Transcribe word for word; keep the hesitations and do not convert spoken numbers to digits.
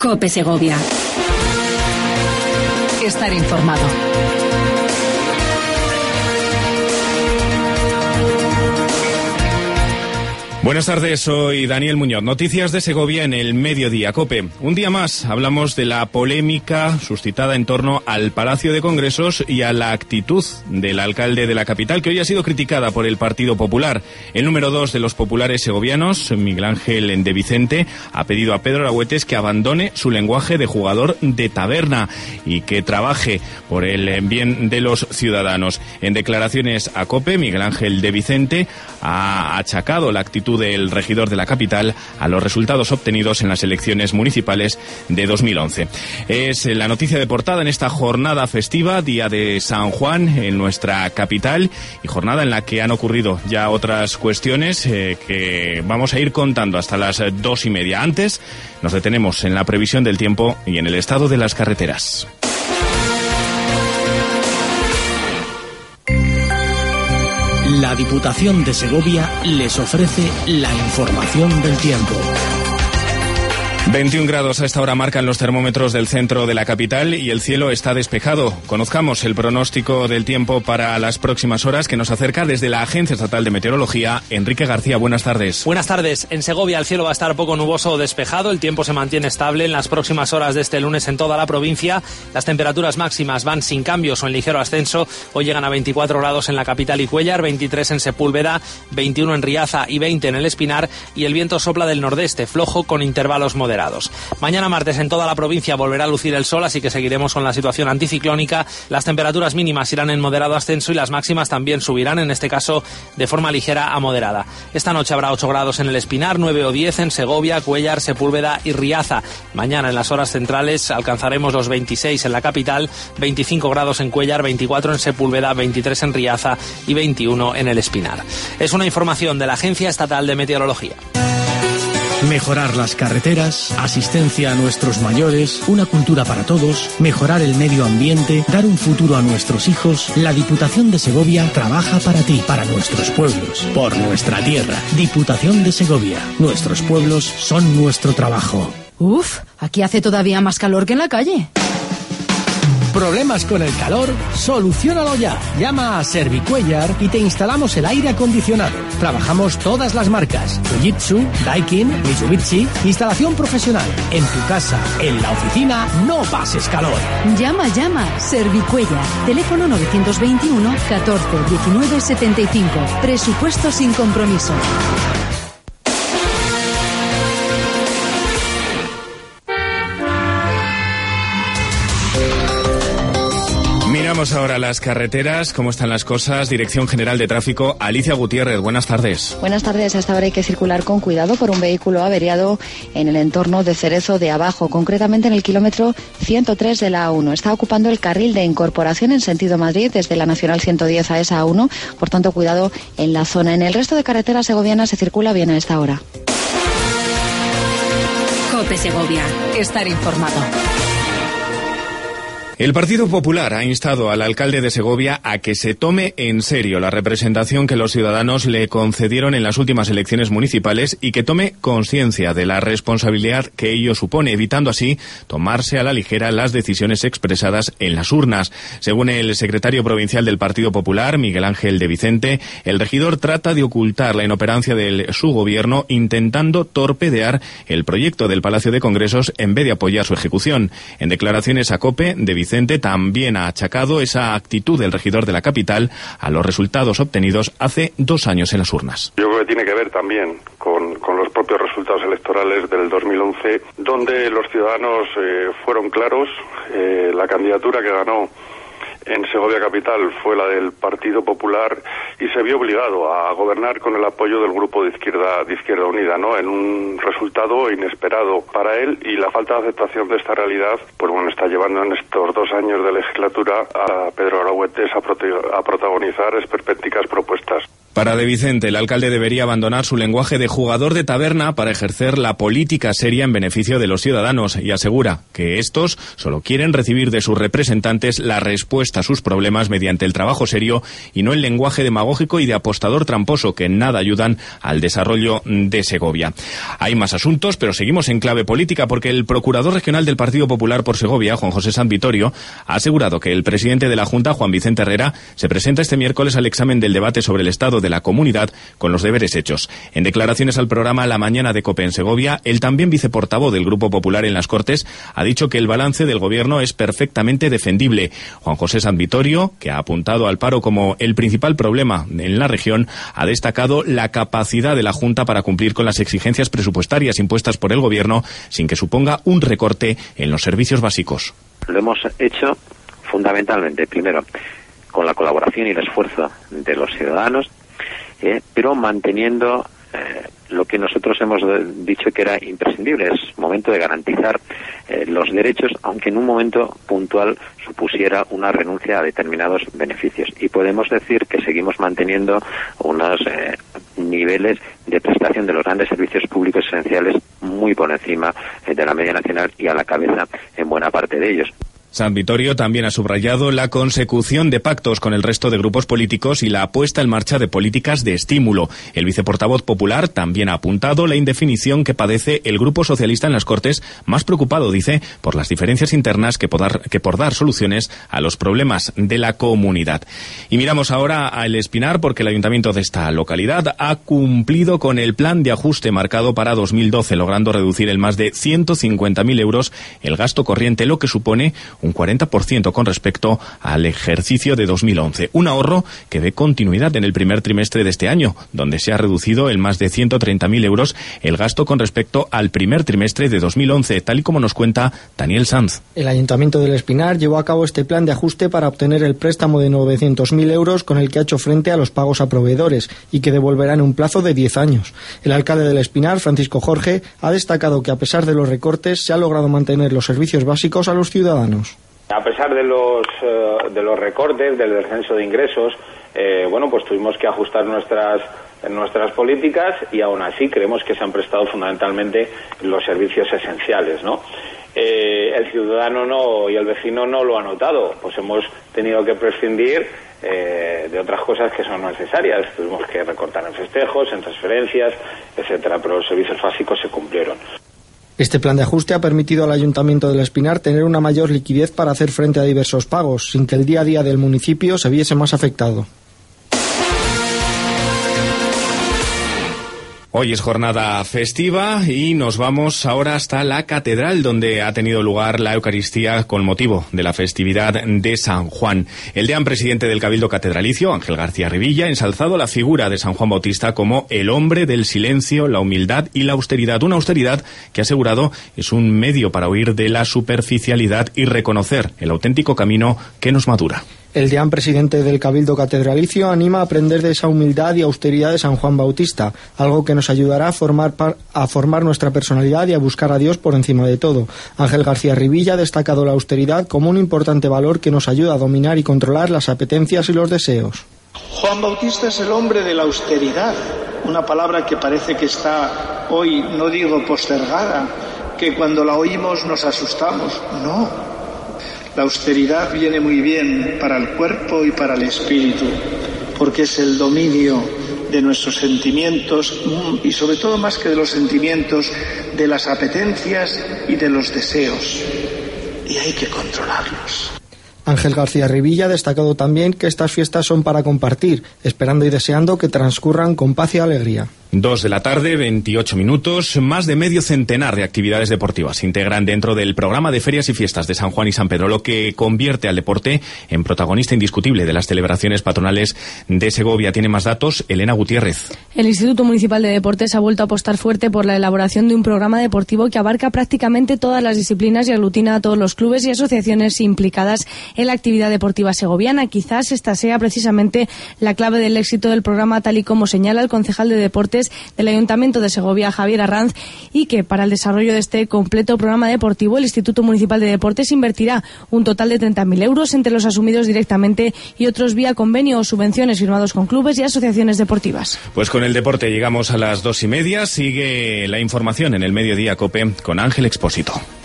COPE Segovia. Estar informado. Buenas tardes, soy Daniel Muñoz. Noticias de Segovia en el Mediodía COPE. Un día más hablamos de la polémica suscitada en torno al Palacio de Congresos y a la actitud del alcalde de la capital, que hoy ha sido criticada por el Partido Popular. El número dos de los populares segovianos, Miguel Ángel de Vicente, ha pedido a Pedro Aragüetes que abandone su lenguaje de jugador de taberna y que trabaje por el bien de los ciudadanos. En declaraciones a COPE, Miguel Ángel de Vicente ha achacado la actitud del regidor de la capital a los resultados obtenidos en las elecciones municipales de dos mil once. Es la noticia de portada en esta jornada festiva, día de San Juan en nuestra capital, y jornada en la que han ocurrido ya otras cuestiones eh, que vamos a ir contando hasta las dos y media. Antes nos detenemos en la previsión del tiempo y en el estado de las carreteras. La Diputación de Segovia les ofrece la información del tiempo. veintiún grados a esta hora marcan los termómetros del centro de la capital y el cielo está despejado. Conozcamos el pronóstico del tiempo para las próximas horas que nos acerca desde la Agencia Estatal de Meteorología. Enrique García, buenas tardes. Buenas tardes. En Segovia el cielo va a estar poco nuboso o despejado. El tiempo se mantiene estable en las próximas horas de este lunes en toda la provincia. Las temperaturas máximas van sin cambios o en ligero ascenso. Hoy llegan a veinticuatro grados en la capital y Cuéllar, veintitrés en Sepúlveda, veintiuno en Riaza y veinte en el Espinar, y el viento sopla del nordeste, flojo con intervalos moderados. Mañana martes en toda la provincia volverá a lucir el sol, así que seguiremos con la situación anticiclónica. Las temperaturas mínimas irán en moderado ascenso y las máximas también subirán, en este caso de forma ligera a moderada. Esta noche habrá ocho grados en el Espinar, nueve o diez en Segovia, Cuéllar, Sepúlveda y Riaza. Mañana en las horas centrales alcanzaremos los veintiséis en la capital, veinticinco grados en Cuéllar, veinticuatro en Sepúlveda, veintitrés en Riaza y veintiuno en el Espinar. Es una información de la Agencia Estatal de Meteorología. Mejorar las carreteras, asistencia a nuestros mayores, una cultura para todos, mejorar el medio ambiente, dar un futuro a nuestros hijos. La Diputación de Segovia trabaja para ti, para nuestros pueblos, por nuestra tierra. Diputación de Segovia. Nuestros pueblos son nuestro trabajo. Uf, aquí hace todavía más calor que en la calle. ¿Problemas con el calor? Soluciónalo ya. Llama a Servicuéllar y te instalamos el aire acondicionado. Trabajamos todas las marcas: Fujitsu, Daikin, Mitsubishi. Instalación profesional. En tu casa, en la oficina, no pases calor. Llama, llama. Servicuéllar. Teléfono novecientos veintiuno catorce diecinueve setenta y cinco. Presupuesto sin compromiso. Miramos ahora las carreteras, cómo están las cosas. Dirección General de Tráfico, Alicia Gutiérrez, buenas tardes. Buenas tardes. Hasta ahora hay que circular con cuidado por un vehículo averiado en el entorno de Cerezo de Abajo, concretamente en el kilómetro ciento tres de la A uno. Está ocupando el carril de incorporación en sentido Madrid desde la Nacional ciento diez a esa A uno, por tanto cuidado en la zona. En el resto de carreteras segovianas se circula bien a esta hora. COPE Segovia. Estar informado. El Partido Popular ha instado al alcalde de Segovia a que se tome en serio la representación que los ciudadanos le concedieron en las últimas elecciones municipales y que tome conciencia de la responsabilidad que ello supone, evitando así tomarse a la ligera las decisiones expresadas en las urnas. Según el secretario provincial del Partido Popular, Miguel Ángel de Vicente, el regidor trata de ocultar la inoperancia de su gobierno intentando torpedear el proyecto del Palacio de Congresos en vez de apoyar su ejecución. En declaraciones a COPE, de Vicente también ha achacado esa actitud del regidor de la capital a los resultados obtenidos hace dos años en las urnas. Yo creo que tiene que ver también con, con los propios resultados electorales del dos mil once, donde los ciudadanos eh, fueron claros. Eh, la candidatura que ganó en Segovia Capital fue la del Partido Popular y se vio obligado a gobernar con el apoyo del grupo de izquierda de Izquierda Unida, ¿no? En un resultado inesperado para él, y la falta de aceptación de esta realidad, pues bueno, está llevando en estos dos años de legislatura a Pedro Aragüetes a, prote- a protagonizar esperpénticas propuestas. Para De Vicente, el alcalde debería abandonar su lenguaje de jugador de taberna para ejercer la política seria en beneficio de los ciudadanos y asegura que estos solo quieren recibir de sus representantes la respuesta a sus problemas mediante el trabajo serio y no el lenguaje demagógico y de apostador tramposo que en nada ayudan al desarrollo de Segovia. Hay más asuntos, pero seguimos en clave política porque el procurador regional del Partido Popular por Segovia, Juan José Sanz Vittorio, ha asegurado que el presidente de la Junta, Juan Vicente Herrera, se presenta este miércoles al examen del debate sobre el estado de la comunidad con los deberes hechos. En declaraciones al programa La Mañana de COPE en Segovia, el también viceportavoz del Grupo Popular en las Cortes ha dicho que el balance del gobierno es perfectamente defendible. Juan José Sanz Vittorio, que ha apuntado al paro como el principal problema en la región, ha destacado la capacidad de la Junta para cumplir con las exigencias presupuestarias impuestas por el gobierno sin que suponga un recorte en los servicios básicos. Lo hemos hecho fundamentalmente, primero, con la colaboración y el esfuerzo de los ciudadanos, Eh, pero manteniendo eh, lo que nosotros hemos dicho que era imprescindible. Es momento de garantizar eh, los derechos, aunque en un momento puntual supusiera una renuncia a determinados beneficios. Y podemos decir que seguimos manteniendo unos eh, niveles de prestación de los grandes servicios públicos esenciales muy por encima eh, de la media nacional y a la cabeza en buena parte de ellos. Sanz Vittorio también ha subrayado la consecución de pactos con el resto de grupos políticos y la puesta en marcha de políticas de estímulo. El viceportavoz popular también ha apuntado la indefinición que padece el Grupo Socialista en las Cortes, más preocupado, dice, por las diferencias internas que por dar, que por dar soluciones a los problemas de la comunidad. Y miramos ahora a El Espinar porque el ayuntamiento de esta localidad ha cumplido con el plan de ajuste marcado para dos mil doce, logrando reducir en más de ciento cincuenta mil euros el gasto corriente, lo que supone un cuarenta por ciento con respecto al ejercicio de dos mil once. Un ahorro que ve continuidad en el primer trimestre de este año, donde se ha reducido en más de ciento treinta mil euros el gasto con respecto al primer trimestre de dos mil once, tal y como nos cuenta Daniel Sanz. El Ayuntamiento del Espinar llevó a cabo este plan de ajuste para obtener el préstamo de novecientos mil euros con el que ha hecho frente a los pagos a proveedores y que devolverá en un plazo de diez años. El alcalde del Espinar, Francisco Jorge, ha destacado que a pesar de los recortes se ha logrado mantener los servicios básicos a los ciudadanos. A pesar de los uh, de los recortes, del descenso de ingresos, eh, bueno, pues tuvimos que ajustar nuestras nuestras políticas y aún así creemos que se han prestado fundamentalmente los servicios esenciales, ¿no? Eh, el ciudadano no y el vecino no lo ha notado, pues hemos tenido que prescindir eh, de otras cosas que son necesarias. Tuvimos que recortar en festejos, en transferencias, etcétera, pero los servicios básicos se cumplieron. Este plan de ajuste ha permitido al Ayuntamiento del Espinar tener una mayor liquidez para hacer frente a diversos pagos, sin que el día a día del municipio se viese más afectado. Hoy es jornada festiva y nos vamos ahora hasta la catedral donde ha tenido lugar la Eucaristía con motivo de la festividad de San Juan. El deán presidente del Cabildo Catedralicio, Ángel García Rivilla, ha ensalzado la figura de San Juan Bautista como el hombre del silencio, la humildad y la austeridad. Una austeridad que ha asegurado es un medio para huir de la superficialidad y reconocer el auténtico camino que nos madura. El deán presidente del Cabildo Catedralicio anima a aprender de esa humildad y austeridad de San Juan Bautista, algo que nos ayudará a formar, par, a formar nuestra personalidad y a buscar a Dios por encima de todo. Ángel García Rivilla ha destacado la austeridad como un importante valor que nos ayuda a dominar y controlar las apetencias y los deseos. Juan Bautista es el hombre de la austeridad, una palabra que parece que está hoy, no digo postergada, que cuando la oímos nos asustamos. No. La austeridad viene muy bien para el cuerpo y para el espíritu, porque es el dominio de nuestros sentimientos y sobre todo más que de los sentimientos, de las apetencias y de los deseos. Y hay que controlarlos. Ángel García Rivilla ha destacado también que estas fiestas son para compartir, esperando y deseando que transcurran con paz y alegría. Dos de la tarde, veintiocho minutos, más de medio centenar de actividades deportivas se integran dentro del programa de ferias y fiestas de San Juan y San Pedro, lo que convierte al deporte en protagonista indiscutible de las celebraciones patronales de Segovia. Tiene más datos Elena Gutiérrez. El Instituto Municipal de Deportes ha vuelto a apostar fuerte por la elaboración de un programa deportivo que abarca prácticamente todas las disciplinas y aglutina a todos los clubes y asociaciones implicadas en la actividad deportiva segoviana. Quizás esta sea precisamente la clave del éxito del programa, tal y como señala el concejal de Deportes Deportes del Ayuntamiento de Segovia, Javier Arranz, y que para el desarrollo de este completo programa deportivo el Instituto Municipal de Deportes invertirá un total de treinta mil euros entre los asumidos directamente y otros vía convenio o subvenciones firmados con clubes y asociaciones deportivas. Pues con el deporte llegamos a las dos y media. Sigue la información en el Mediodía COPE con Ángel Expósito.